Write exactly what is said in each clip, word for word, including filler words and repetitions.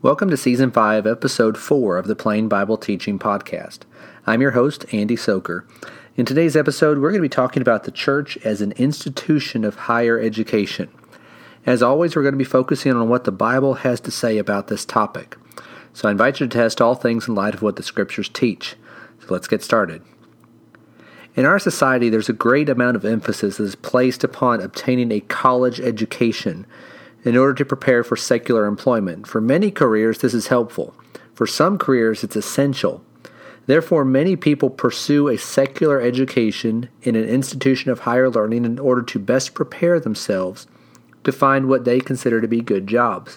Welcome to Season five, Episode four of the Plain Bible Teaching Podcast. I'm your host, Andy Soker. In today's episode, we're going to be talking about the church as an institution of higher education. As always, we're going to be focusing on what the Bible has to say about this topic. So I invite you to test all things in light of what the Scriptures teach. So let's get started. In our society, there's a great amount of emphasis that is placed upon obtaining a college education in order to prepare for secular employment. For many careers, this is helpful. For some careers, it's essential. Therefore, many people pursue a secular education in an institution of higher learning in order to best prepare themselves to find what they consider to be good jobs.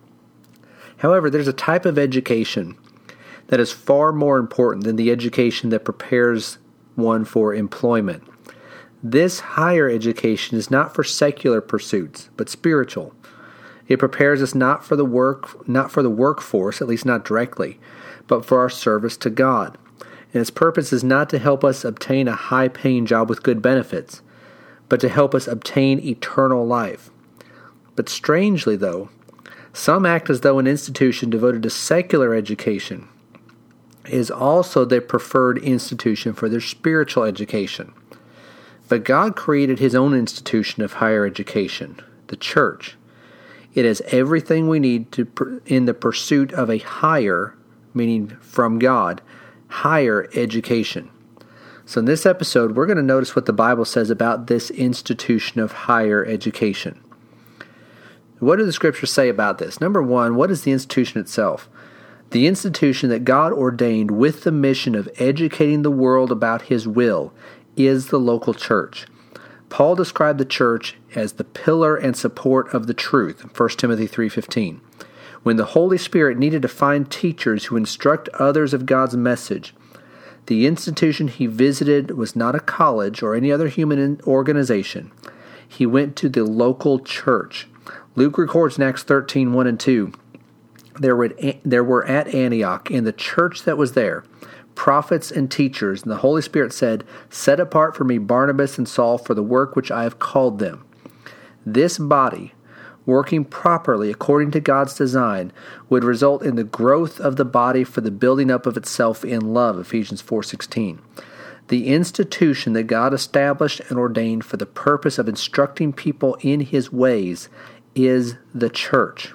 However, there's a type of education that is far more important than the education that prepares one for employment. This higher education is not for secular pursuits, but spiritual. It prepares us not for the work, not for the workforce, at least not directly, but for our service to God. And its purpose is not to help us obtain a high-paying job with good benefits, but to help us obtain eternal life. But strangely, though, some act as though an institution devoted to secular education is also their preferred institution for their spiritual education. But God created His own institution of higher education, the church. It has everything we need to in the pursuit of a higher, meaning from God, higher education. So in this episode, we're going to notice what the Bible says about this institution of higher education. What do the Scriptures say about this? Number one, what is the institution itself? The institution that God ordained with the mission of educating the world about His will is the local church. Paul described the church as the pillar and support of the truth, First Timothy three fifteen. When the Holy Spirit needed to find teachers who instruct others of God's message, the institution he visited was not a college or any other human organization. He went to the local church. Luke records in Acts thirteen, one and two, there were, there were at Antioch, in the church that was there, prophets and teachers, and the Holy Spirit said, "Set apart for me Barnabas and Saul for the work which I have called them." This body, working properly according to God's design, would result in the growth of the body for the building up of itself in love, Ephesians four sixteen. The institution that God established and ordained for the purpose of instructing people in His ways is the church.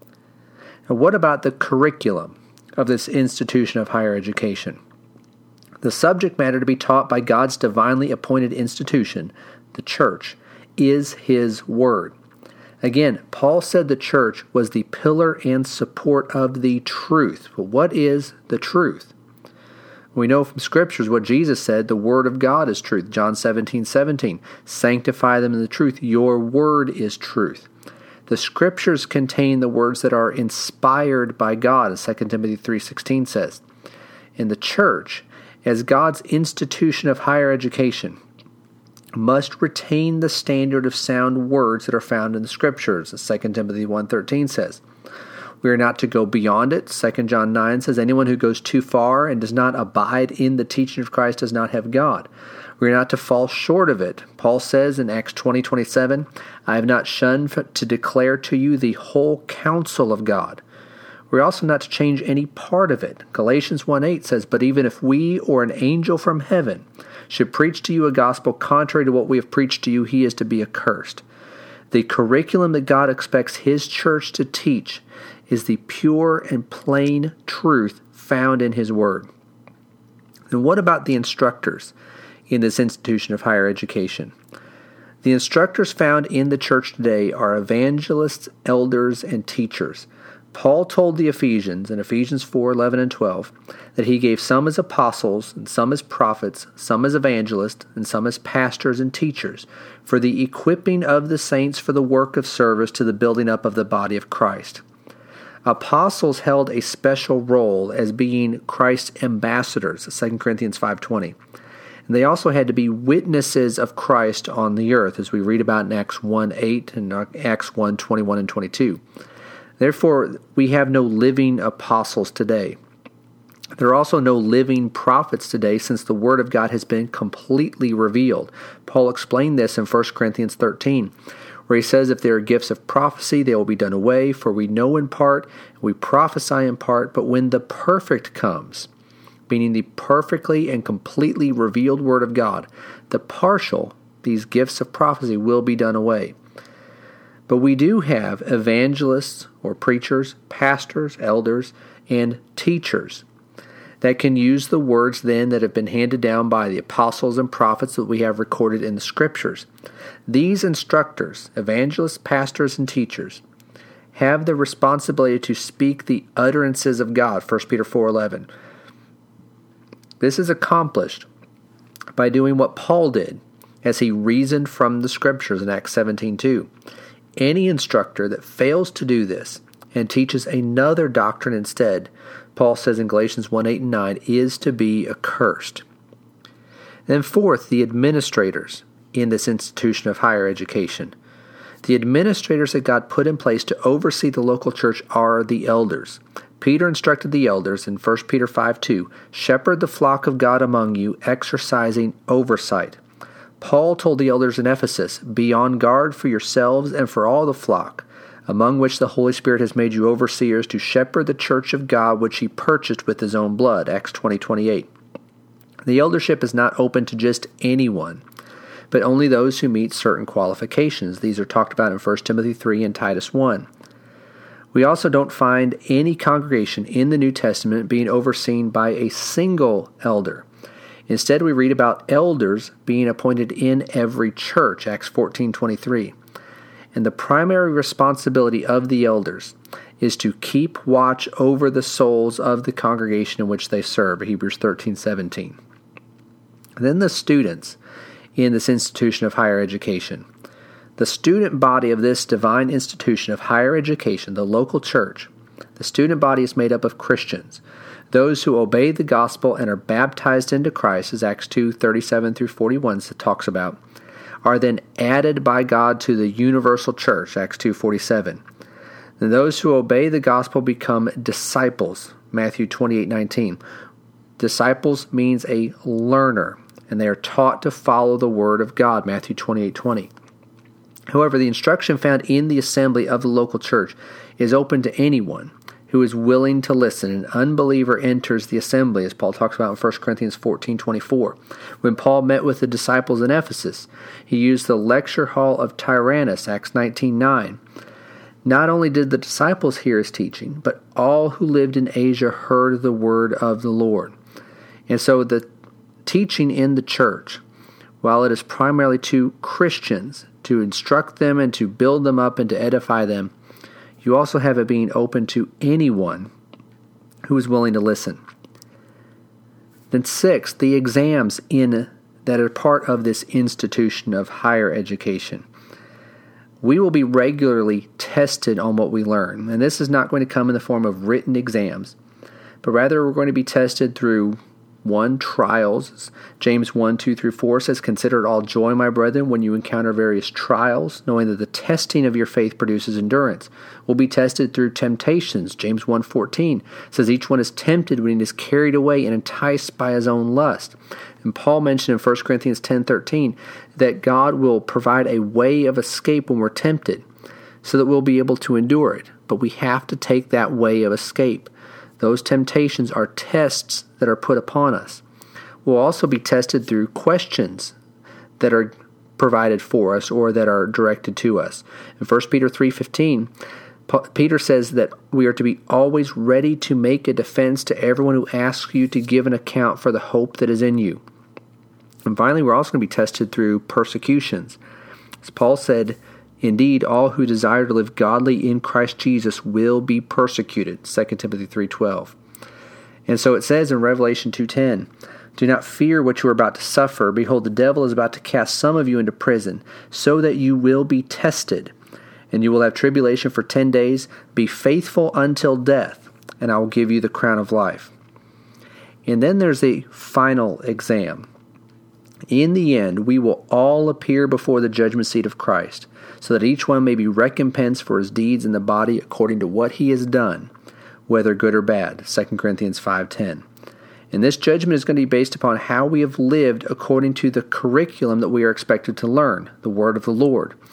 Now, what about the curriculum of this institution of higher education? The subject matter to be taught by God's divinely appointed institution, the church, is His Word. Again, Paul said the church was the pillar and support of the truth. But what is the truth? We know from Scriptures what Jesus said, the Word of God is truth. John seventeen seventeen, sanctify them in the truth. Your Word is truth. The Scriptures contain the words that are inspired by God, as Second Timothy three sixteen says. In the church, as God's institution of higher education, must retain the standard of sound words that are found in the Scriptures, as Second Timothy one thirteen says. We are not to go beyond it. Second John nine says, anyone who goes too far and does not abide in the teaching of Christ does not have God. We are not to fall short of it. Paul says in Acts twenty twenty-seven, I have not shunned to declare to you the whole counsel of God. We're also not to change any part of it. Galatians one eight says, but even if we or an angel from heaven should preach to you a gospel contrary to what we have preached to you, he is to be accursed. The curriculum that God expects His church to teach is the pure and plain truth found in His Word. And what about the instructors in this institution of higher education? The instructors found in the church today are evangelists, elders, and teachers. Paul told the Ephesians in Ephesians four eleven and twelve that he gave some as apostles, and some as prophets, some as evangelists, and some as pastors and teachers, for the equipping of the saints for the work of service to the building up of the body of Christ. Apostles held a special role as being Christ's ambassadors, Second Corinthians five twenty. And they also had to be witnesses of Christ on the earth, as we read about in Acts one eight and Acts one twenty-one and twenty-two. Therefore, we have no living apostles today. There are also no living prophets today, since the Word of God has been completely revealed. Paul explained this in First Corinthians thirteen. where he says, if there are gifts of prophecy, they will be done away, for we know in part, we prophesy in part, but when the perfect comes, meaning the perfectly and completely revealed Word of God, the partial, these gifts of prophecy, will be done away. But we do have evangelists or preachers, pastors, elders, and teachers that can use the words then that have been handed down by the apostles and prophets that we have recorded in the Scriptures. These instructors, evangelists, pastors, and teachers, have the responsibility to speak the utterances of God, First Peter four eleven. This is accomplished by doing what Paul did as he reasoned from the Scriptures in Acts seventeen two. Any instructor that fails to do this and teaches another doctrine instead, Paul says in Galatians one eight and nine, is to be accursed. Then fourth, the administrators in this institution of higher education. The administrators that God put in place to oversee the local church are the elders. Peter instructed the elders in First Peter five two, shepherd the flock of God among you, exercising oversight. Paul told the elders in Ephesus, be on guard for yourselves and for all the flock, among which the Holy Spirit has made you overseers to shepherd the church of God which he purchased with his own blood, Acts twenty twenty-eight. The eldership is not open to just anyone, but only those who meet certain qualifications. These are talked about in First Timothy three and Titus one. We also don't find any congregation in the New Testament being overseen by a single elder. Instead, we read about elders being appointed in every church, Acts fourteen twenty-three. And the primary responsibility of the elders is to keep watch over the souls of the congregation in which they serve, Hebrews thirteen seventeen. Then the students in this institution of higher education. The student body of this divine institution of higher education, the local church, the student body is made up of Christians, those who obey the gospel and are baptized into Christ, as Acts two thirty-seven through forty-one talks about, are then added by God to the universal church, Acts two forty-seven. And those who obey the gospel become disciples, Matthew twenty-eight nineteen. Disciples means a learner, and they are taught to follow the word of God, Matthew twenty-eight twenty. However, the instruction found in the assembly of the local church is open to anyone who is willing to listen. An unbeliever enters the assembly, as Paul talks about in First Corinthians fourteen twenty-four. When Paul met with the disciples in Ephesus, he used the lecture hall of Tyrannus, Acts nineteen nine. Not only did the disciples hear his teaching, but all who lived in Asia heard the word of the Lord. And so the teaching in the church, while it is primarily to Christians, to instruct them and to build them up and to edify them, you also have it being open to anyone who is willing to listen. Then sixth, the exams in that are part of this institution of higher education. We will be regularly tested on what we learn, and this is not going to come in the form of written exams, but rather we're going to be tested through One, trials. James one, two through four says, consider it all joy, my brethren, when you encounter various trials, knowing that the testing of your faith produces endurance. We'll be tested through temptations. James one fourteen says, each one is tempted when he is carried away and enticed by his own lust. And Paul mentioned in First Corinthians ten thirteen that God will provide a way of escape when we're tempted, so that we'll be able to endure it. But we have to take that way of escape. Those temptations are tests that are put upon us. We'll also be tested through questions that are provided for us or that are directed to us. In First Peter three fifteen, Peter says that we are to be always ready to make a defense to everyone who asks you to give an account for the hope that is in you. And finally, we're also going to be tested through persecutions. As Paul said, indeed, all who desire to live godly in Christ Jesus will be persecuted, Second Timothy three twelve. And so it says in Revelation two ten, do not fear what you are about to suffer. Behold, the devil is about to cast some of you into prison, so that you will be tested. And you will have tribulation for ten days. Be faithful until death, and I will give you the crown of life. And then there's a final exam. In the end, we will all appear before the judgment seat of Christ, so that each one may be recompensed for his deeds in the body according to what he has done, whether good or bad, Second Corinthians five ten. And this judgment is going to be based upon how we have lived according to the curriculum that we are expected to learn, the word of the Lord.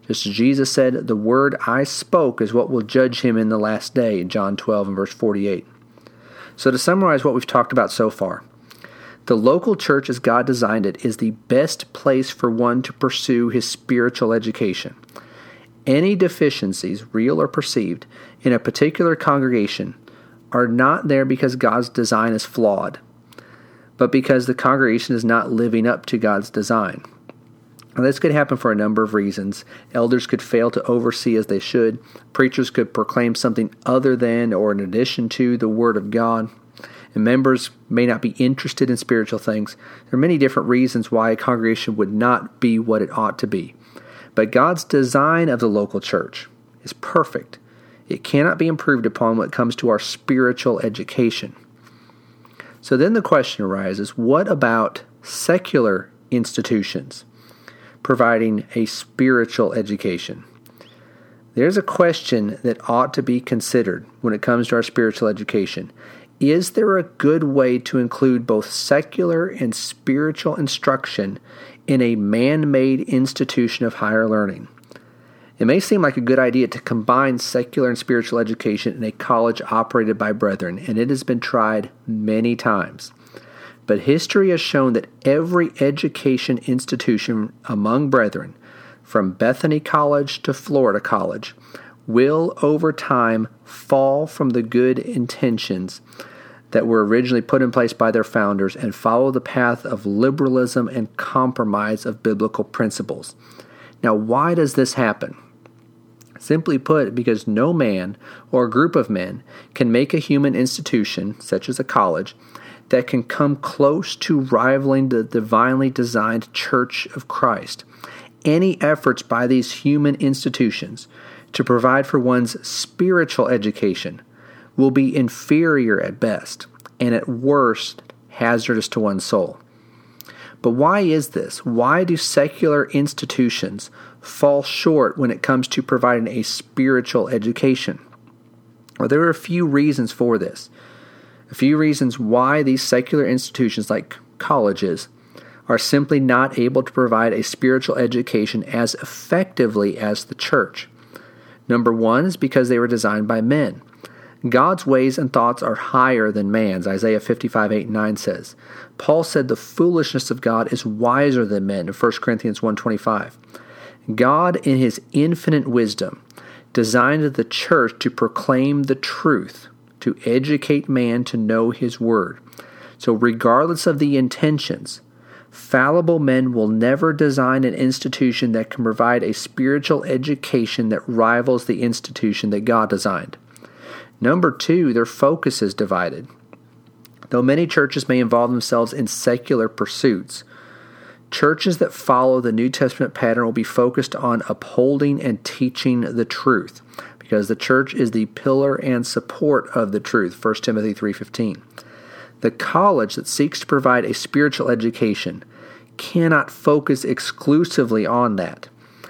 Just as Jesus said, the word I spoke is what will judge him in the last day, in John twelve and verse forty-eight. So to summarize what we've talked about so far, the local church as God designed it is the best place for one to pursue his spiritual education. Any deficiencies, real or perceived, in a particular congregation are not there because God's design is flawed, but because the congregation is not living up to God's design. Now, this could happen for a number of reasons. Elders could fail to oversee as they should. Preachers could proclaim something other than or in addition to the Word of God. And members may not be interested in spiritual things. There are many different reasons why a congregation would not be what it ought to be. But God's design of the local church is perfect. It cannot be improved upon when it comes to our spiritual education. So then the question arises, what about secular institutions providing a spiritual education? There's a question that ought to be considered when it comes to our spiritual education. Is there a good way to include both secular and spiritual instruction in a man-made institution of higher learning? It may seem like a good idea to combine secular and spiritual education in a college operated by brethren, and it has been tried many times. But history has shown that every education institution among brethren, from Bethany College to Florida College, will over time fall from the good intentions that were originally put in place by their founders and follow the path of liberalism and compromise of biblical principles. Now, why does this happen? Simply put, because no man or group of men can make a human institution, such as a college, that can come close to rivaling the divinely designed Church of Christ. Any efforts by these human institutions to provide for one's spiritual education will be inferior at best, and at worst, hazardous to one's soul. But why is this? Why do secular institutions fall short when it comes to providing a spiritual education? Well, there are a few reasons for this. A few reasons why these secular institutions, like colleges, are simply not able to provide a spiritual education as effectively as the church. Number one is because they were designed by men. God's ways and thoughts are higher than man's, Isaiah fifty-five, eight and nine says. Paul said the foolishness of God is wiser than men in First Corinthians one twenty-five. God, in his infinite wisdom, designed the church to proclaim the truth, to educate man to know his word. So regardless of the intentions, fallible men will never design an institution that can provide a spiritual education that rivals the institution that God designed. Number two, their focus is divided. Though many churches may involve themselves in secular pursuits, churches that follow the New Testament pattern will be focused on upholding and teaching the truth, because the church is the pillar and support of the truth, First Timothy three fifteen. The college that seeks to provide a spiritual education cannot focus exclusively on that,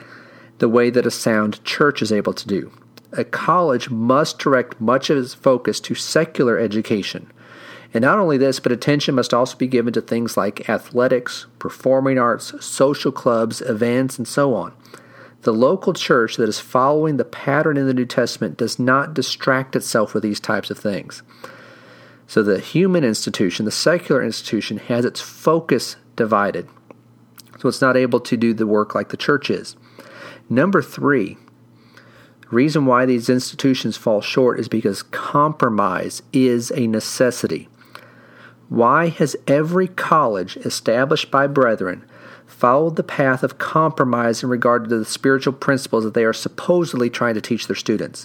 the way that a sound church is able to do. A college must direct much of its focus to secular education. And not only this, but attention must also be given to things like athletics, performing arts, social clubs, events, and so on. The local church that is following the pattern in the New Testament does not distract itself with these types of things. So the human institution, the secular institution, has its focus divided. So it's not able to do the work like the church is. Number three, the reason why these institutions fall short is because compromise is a necessity. Why has every college established by brethren followed the path of compromise in regard to the spiritual principles that they are supposedly trying to teach their students?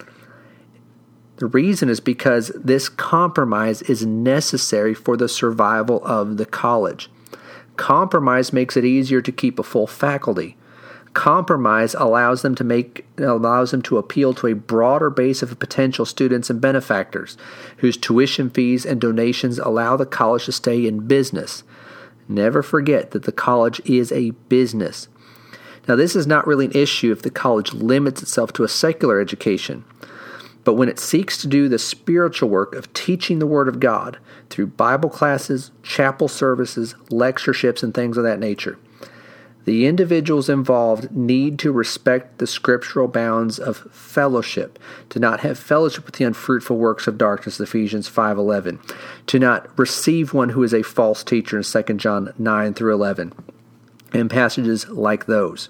The reason is because this compromise is necessary for the survival of the college. Compromise makes it easier to keep a full faculty. Compromise allows them to make allows them to appeal to a broader base of potential students and benefactors, whose tuition fees and donations allow the college to stay in business. Never forget that the college is a business. Now, this is not really an issue if the college limits itself to a secular education, but when it seeks to do the spiritual work of teaching the Word of God through Bible classes, chapel services, lectureships, and things of that nature, The individuals involved need to respect the scriptural bounds of fellowship, to not have fellowship with the unfruitful works of darkness, Ephesians five eleven, to not receive one who is a false teacher in Second John nine through eleven, and passages like those.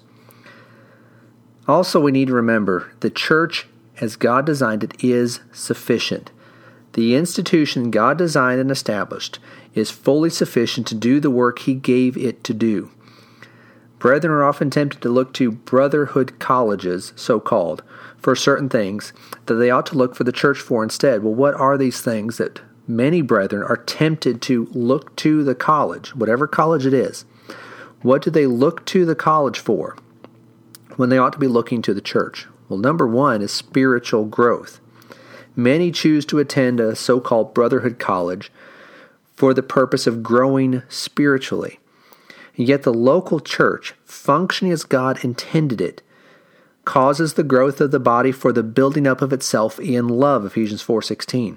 Also, we need to remember the church, as God designed it, is sufficient. The institution God designed and established is fully sufficient to do the work He gave it to do. Brethren are often tempted to look to brotherhood colleges, so-called, for certain things that they ought to look for the church for instead. Well, what are these things that many brethren are tempted to look to the college, whatever college it is? What do they look to the college for when they ought to be looking to the church? Well, number one is spiritual growth. Many choose to attend a so-called brotherhood college for the purpose of growing spiritually. And yet the local church, functioning as God intended it, causes the growth of the body for the building up of itself in love, Ephesians four sixteen.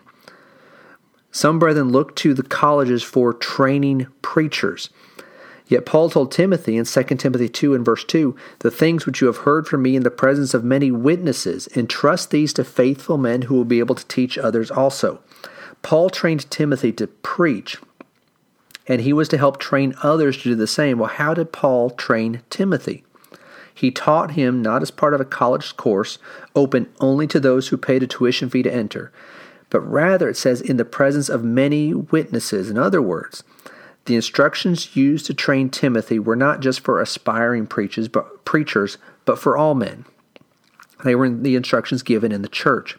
Some brethren look to the colleges for training preachers. Yet Paul told Timothy in Second Timothy two and verse two, "The things which you have heard from me in the presence of many witnesses, entrust these to faithful men who will be able to teach others also." Paul trained Timothy to preach, and he was to help train others to do the same. Well, how did Paul train Timothy? He taught him not as part of a college course, open only to those who paid a tuition fee to enter, but rather, it says, in the presence of many witnesses. In other words, the instructions used to train Timothy were not just for aspiring preachers, but preachers, but for all men. They were the instructions given in the church.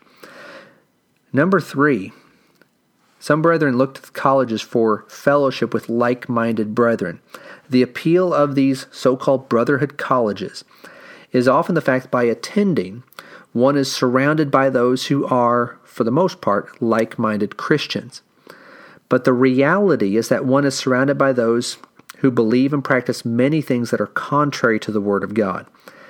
Number three, some brethren looked to colleges for fellowship with like-minded brethren. The appeal of these so-called brotherhood colleges is often the fact that by attending, one is surrounded by those who are, for the most part, like-minded Christians. But the reality is that one is surrounded by those who believe and practice many things that are contrary to the Word of God.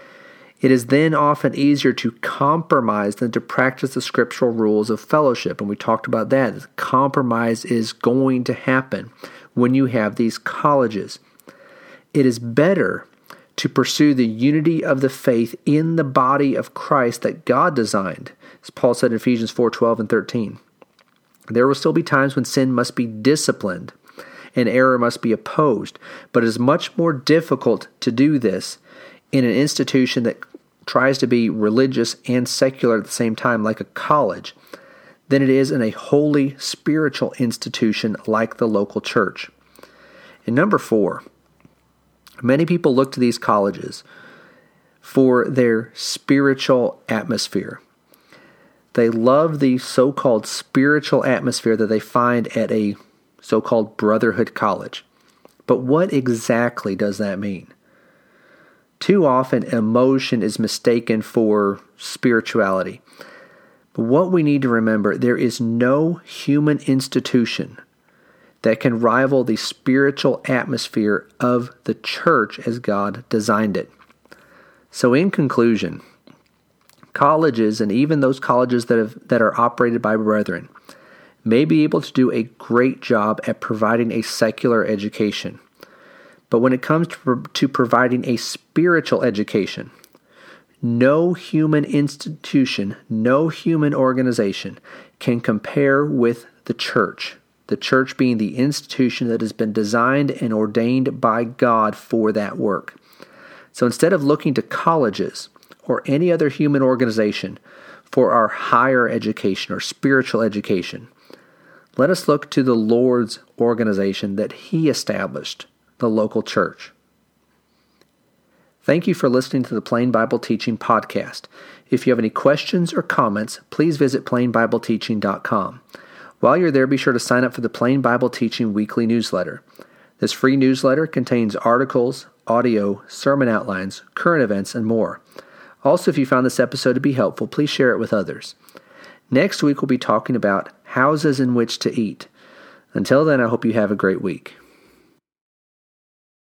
It is then often easier to compromise than to practice the scriptural rules of fellowship. And we talked about that. Compromise is going to happen when you have these colleges. It is better to pursue the unity of the faith in the body of Christ that God designed, as Paul said in Ephesians four twelve and thirteen. There will still be times when sin must be disciplined and error must be opposed, but it is much more difficult to do this in an institution that tries to be religious and secular at the same time, like a college, than it is in a holy spiritual institution like the local church. And number four, many people look to these colleges for their spiritual atmosphere. They love the so-called spiritual atmosphere that they find at a so-called brotherhood college. But what exactly does that mean? Too often, emotion is mistaken for spirituality. But what we need to remember, there is no human institution that can rival the spiritual atmosphere of the church as God designed it. So in conclusion, colleges, and even those colleges that have, that are operated by brethren, may be able to do a great job at providing a secular education. But when it comes to, to providing a spiritual education, no human institution, no human organization can compare with the church. The church being the institution that has been designed and ordained by God for that work. So instead of looking to colleges or any other human organization for our higher education or spiritual education, let us look to the Lord's organization that He established, the local church. Thank you for listening to the Plain Bible Teaching Podcast. If you have any questions or comments, please visit plain bible teaching dot com. While you're there, be sure to sign up for the Plain Bible Teaching weekly newsletter. This free newsletter contains articles, audio, sermon outlines, current events, and more. Also, if you found this episode to be helpful, please share it with others. Next week, we'll be talking about houses in which to eat. Until then, I hope you have a great week.